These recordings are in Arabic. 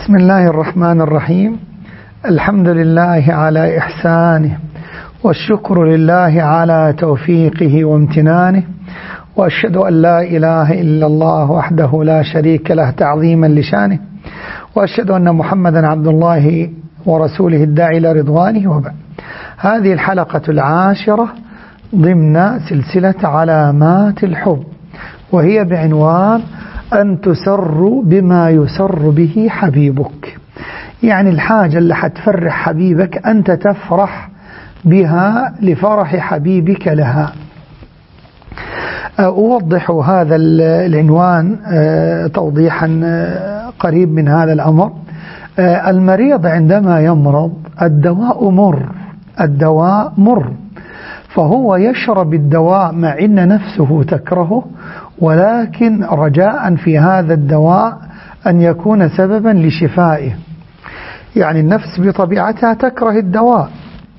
بسم الله الرحمن الرحيم. الحمد لله على إحسانه، والشكر لله على توفيقه وامتنانه، وأشهد أن لا إله إلا الله وحده لا شريك له تعظيما لشانه، وأشهد أن محمدا عبد الله ورسوله الداعي إلى رضوانه. وبعد، هذه الحلقة العاشرة ضمن سلسلة علامات الحب، وهي بعنوان أن تسر بما يسر به حبيبك. يعني الحاجة اللي حتفرح حبيبك أنت تفرح بها لفرح حبيبك لها. أوضح هذا العنوان توضيحا قريب من هذا الأمر. المريض عندما يمرض الدواء مر، فهو يشرب الدواء مع أن نفسه تكرهه، ولكن رجاء في هذا الدواء أن يكون سببا لشفائه. يعني النفس بطبيعتها تكره الدواء،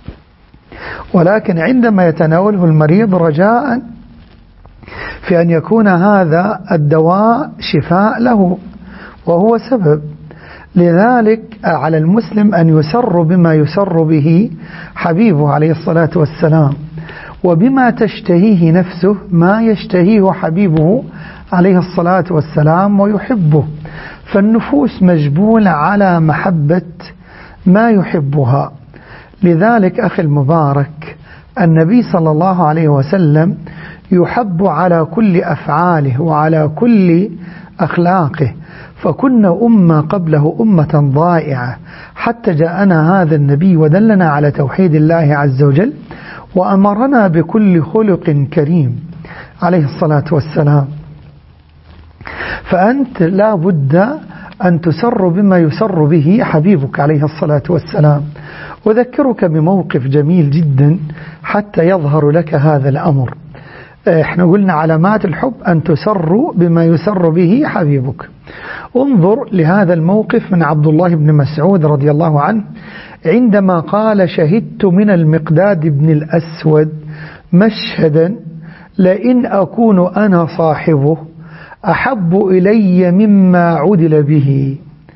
ولكن عندما يتناوله المريض رجاء في أن يكون هذا الدواء شفاء له وهو سبب. لذلك على المسلم أن يسر بما يسر به حبيبه عليه الصلاة والسلام، وبما تشتهيه نفسه ما يشتهيه حبيبه عليه الصلاة والسلام ويحبه. فالنفوس مجبولة على محبة ما يحبها. لذلك أخي المبارك، النبي صلى الله عليه وسلم يحب على كل أفعاله وعلى كل أخلاقه، فكنا أمة قبله أمة ضائعة، حتى جاءنا هذا النبي ودلنا على توحيد الله عز وجل، وأمرنا بكل خلق كريم عليه الصلاة والسلام. فأنت لا بد أن تسر بما يسر به حبيبك عليه الصلاة والسلام. أذكرك بموقف جميل جدا حتى يظهر لك هذا الأمر. احنا قلنا علامات الحب أن تسر بما يسر به حبيبك. انظر لهذا الموقف من عبد الله بن مسعود رضي الله عنه، عندما قال: شهدت من المقداد بن الأسود مشهدا لئن أكون أنا صاحبه أحب إلي مما عدل به.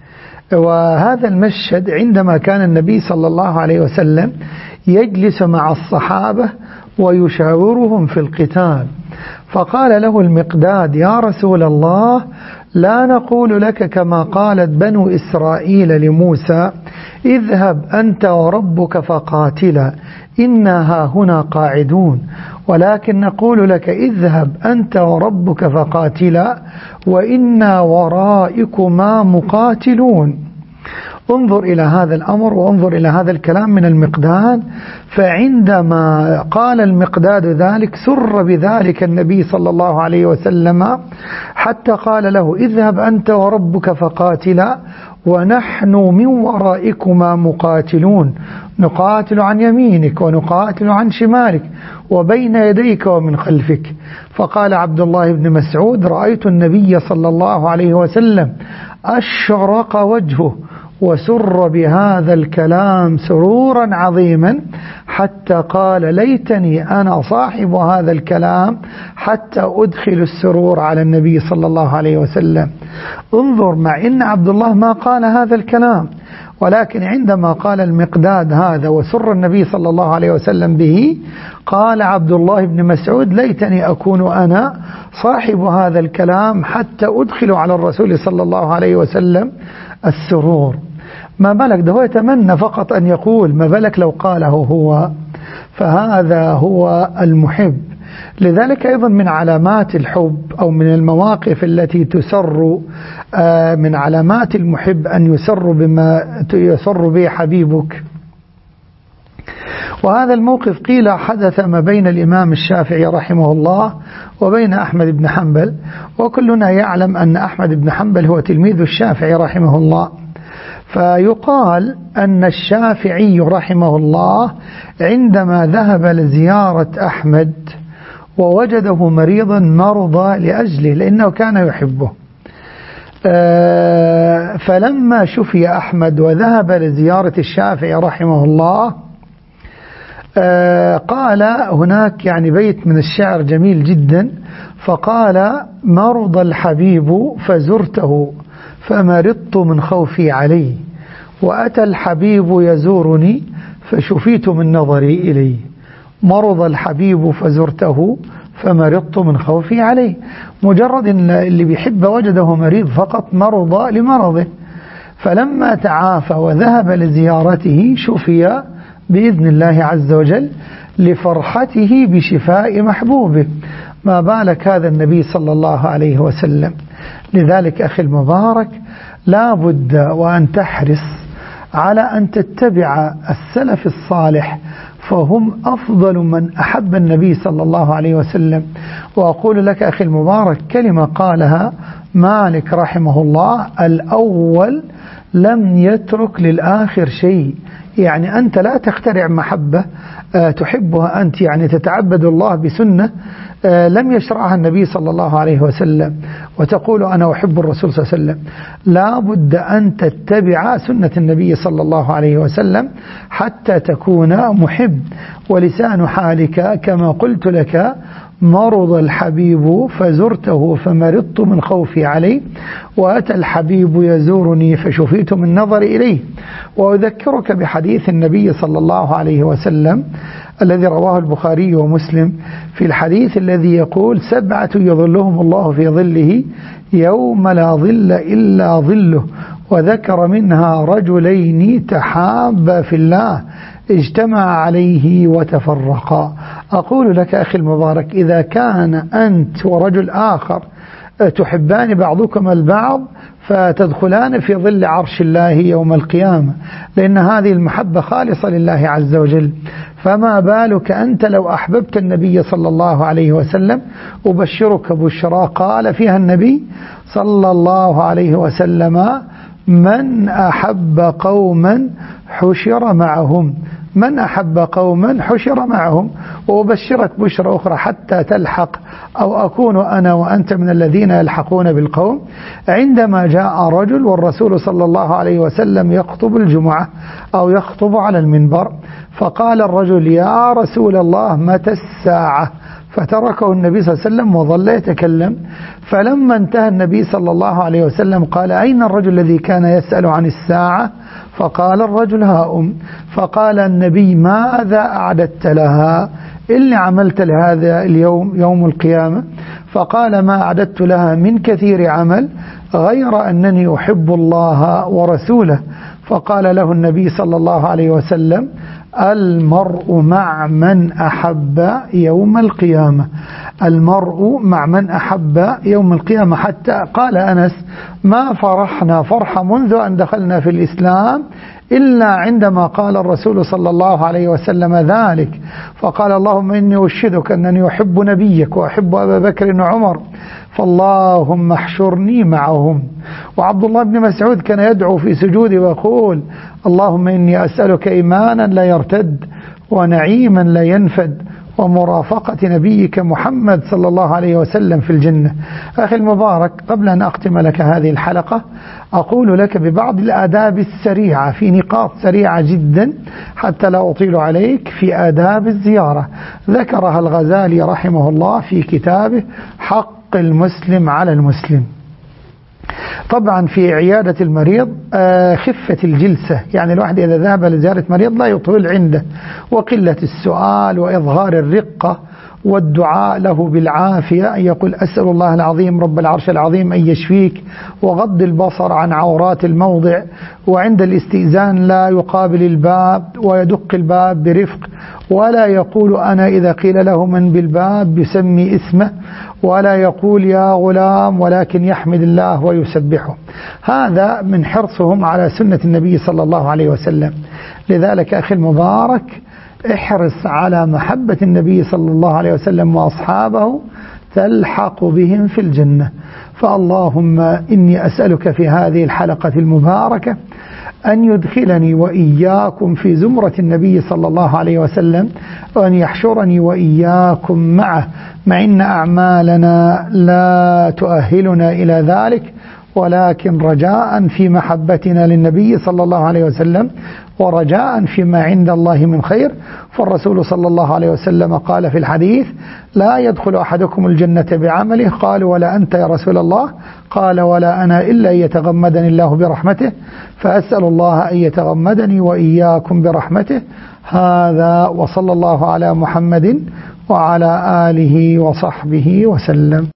وهذا المشهد عندما كان النبي صلى الله عليه وسلم يجلس مع الصحابة ويشاورهم في القتال، فقال له المقداد: يا رسول الله، لا نقول لك كما قالت بنو إسرائيل لموسى: اذهب أنت وربك فقاتلا إنا هنا قاعدون، ولكن نقول لك: اذهب أنت وربك فقاتلا وإنا ورائكما مقاتلون. انظر إلى هذا الأمر وانظر إلى هذا الكلام من المقداد. فعندما قال المقداد ذلك سر بذلك النبي صلى الله عليه وسلم، حتى قال له: اذهب أنت وربك فقاتلا ونحن من ورائكما مقاتلون، نقاتل عن يمينك ونقاتل عن شمالك وبين يديك ومن خلفك. فقال عبد الله بن مسعود: رأيت النبي صلى الله عليه وسلم أشرق وجهه وسر بهذا الكلام سرورا عظيما، حتى قال: ليتني أنا صاحب هذا الكلام حتى أدخل السرور على النبي صلى الله عليه وسلم. انظر، مع إن عبد الله ما قال هذا الكلام، ولكن عندما قال المقداد هذا وسر النبي صلى الله عليه وسلم به، قال عبد الله بن مسعود: ليتني أكون أنا صاحب هذا الكلام حتى أدخل على الرسول صلى الله عليه وسلم السرور. ما بالك ده هو يتمنى فقط أن يقول، ما بالك لو قاله هو؟ فهذا هو المحب. لذلك أيضا من علامات الحب أو من المواقف التي تسر من علامات المحب أن يسر بما يسر به حبيبك. وهذا الموقف قيل حدث ما بين الإمام الشافعي رحمه الله وبين أحمد بن حنبل، وكلنا يعلم أن أحمد بن حنبل هو تلميذ الشافعي رحمه الله. فيقال أن الشافعي رحمه الله عندما ذهب لزيارة أحمد ووجده مريضا مرضى لأجله لأنه كان يحبه، فلما شفي أحمد وذهب لزيارة الشافعي رحمه الله قال هناك يعني بيت من الشعر جميل جدا، فقال: مرض الحبيب فزرته فمرضت من خوفي عليه، وأتى الحبيب يزورني فشفيت من نظري إليه. مرض الحبيب فزرته فمرضت من خوفي عليه. مجرد إن اللي بيحب وجده مريض فقط مرض لمرضه، فلما تعافى وذهب لزيارته شفي بإذن الله عز وجل لفرحته بشفاء محبوبه. ما بالك هذا النبي صلى الله عليه وسلم. لذلك أخي المبارك لا بد وأن تحرص على أن تتبع السلف الصالح، فهم أفضل من أحب النبي صلى الله عليه وسلم. وأقول لك أخي المبارك كلمة قالها مالك رحمه الله: الأول لم يترك للآخر شيء. يعني أنت لا تخترع محبة تحبها أنت، يعني تتعبد الله بسنة لم يشرعها النبي صلى الله عليه وسلم وتقول أنا أحب الرسول صلى الله عليه وسلم. لا بد أن تتبع سنة النبي صلى الله عليه وسلم حتى تكون محب. ولسان حالك كما قلت لك: مرض الحبيب فزرته فمرضت من خوفي عليه، وأتى الحبيب يزورني فشفيت من نظري إليه. وأذكرك بحديث النبي صلى الله عليه وسلم الذي رواه البخاري ومسلم، في الحديث الذي يقول: 7 يظلهم الله في ظله يوم لا ظل إلا ظله، وذكر منها رجلين تحابا في الله اجتمع عليه وتفرقا. أقول لك أخي المبارك إذا كان أنت ورجل آخر تحبان بعضكم البعض فتدخلان في ظل عرش الله يوم القيامة، لأن هذه المحبة خالصة لله عز وجل. فما بالك أنت لو أحببت النبي صلى الله عليه وسلم؟ أبشرك بشرى قال فيها النبي صلى الله عليه وسلم: من أحب قوما حشر معهم، من أحب قوما حشر معهم. وأبشرك بشرى أخرى حتى تلحق أو أكون أنا وأنت من الذين يلحقون بالقوم. عندما جاء رجل والرسول صلى الله عليه وسلم يخطب الجمعة أو يخطب على المنبر، فقال الرجل: يا رسول الله متى الساعة؟ فتركه النبي صلى الله عليه وسلم وظل يتكلم. فلما انتهى النبي صلى الله عليه وسلم قال: أين الرجل الذي كان يسأل عن الساعة؟ فقال الرجل: ها فقال النبي: ماذا أعددت لها؟ اللي عملت لهذا اليوم يوم القيامة؟ فقال: ما أعددت لها من كثير عمل غير أنني أحب الله ورسوله. فقال له النبي صلى الله عليه وسلم: المرء مع من أحب يوم القيامة، المرء مع من أحب يوم القيامة. حتى قال أنس: ما فرحنا فرحة منذ أن دخلنا في الإسلام إلا عندما قال الرسول صلى الله عليه وسلم ذلك. فقال: اللهم إني أشهدك أنني أحب نبيك وأحب أبا بكر وعمر، فاللهم احشرني معهم. وعبد الله بن مسعود كان يدعو في سجوده ويقول: اللهم إني أسألك إيمانا لا يرتد، ونعيما لا ينفد، ومرافقة نبيك محمد صلى الله عليه وسلم في الجنة. أخي المبارك، قبل أن أختم لك هذه الحلقة أقول لك ببعض الآداب السريعة، في نقاط سريعة جدا حتى لا أطيل عليك، في آداب الزيارة ذكرها الغزالي رحمه الله في كتابه حق المسلم على المسلم. طبعا في عيادة المريض خفة الجلسة، يعني الواحد إذا ذهب لزيارة مريض لا يطول عنده، وقلة السؤال وإظهار الرقة والدعاء له بالعافية، أن يقول: أسأل الله العظيم رب العرش العظيم أن يشفيك، وغض البصر عن عورات الموضع. وعند الاستئذان لا يقابل الباب ويدق الباب برفق، ولا يقول أنا إذا قيل له من بالباب يسمي اسمه، ولا يقول يا غلام، ولكن يحمد الله ويسبحه. هذا من حرصهم على سنة النبي صلى الله عليه وسلم. لذلك أخي المبارك احرص على محبة النبي صلى الله عليه وسلم وأصحابه تلحق بهم في الجنة. فاللهم إني أسألك في هذه الحلقة المباركة أن يدخلني وإياكم في زمرة النبي صلى الله عليه وسلم، وأن يحشرني وإياكم معه، مع إن أعمالنا لا تؤهلنا إلى ذلك، ولكن رجاء في محبتنا للنبي صلى الله عليه وسلم ورجاء فيما عند الله من خير. فالرسول صلى الله عليه وسلم قال في الحديث: لا يدخل أحدكم الجنة بعمله. قالوا: ولا أنت يا رسول الله؟ قال: ولا أنا إلا أن يتغمدني الله برحمته، فأسأل الله أن يتغمدني وإياكم برحمته. هذا، وصلى الله على محمد وعلى آله وصحبه وسلم.